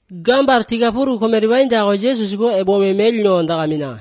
gambar 30 komeribainda ko Jesus ko ebome melno ndagamina.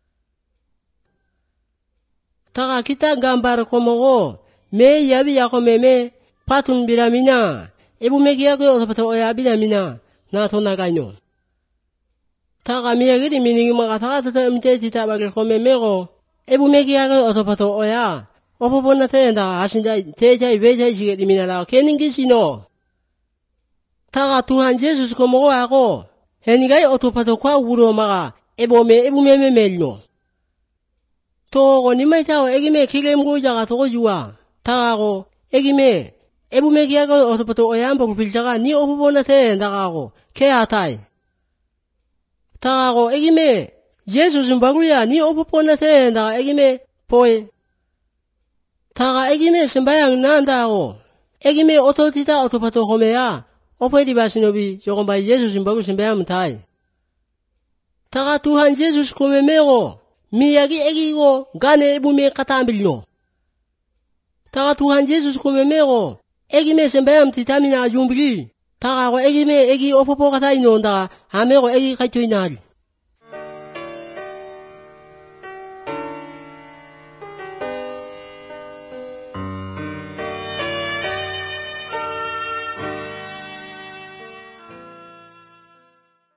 Taka kita gambar komogo me yabi yako meme patun biramina ebume kiyako otopato oya biramina na to nagaino. Taka miyagiri miningi makataka toto mteti tabagil komemego ebume kiyako otopato oya opopona tenda asinda teja ibeja jigedi minala keningi sino. Taka Tuhan Yesus komogo ako henigai otopato kwa uro maga ebume melno. Togo nimaitao egime kilemgo jaga togo jua. Tagago egime ebume kiyako otopato oyambo kupiljaga ni opopona tenda kako ke atai. Tagago egime Jesus mbaguya ni opopona tenda egime poe. Taga egime sembayang nandago egime ototita otopato homea opedi basinobi jogomba Jesus mbagu sembayang mutai. Taga Tuhan Jesus komemego miyagi egigo gane ebume katambilno. Taga Tuhan Jesus komemego egime sembayang titamina jumbili. Taga go egime egi opopo kata inonda amego egi kaito inali.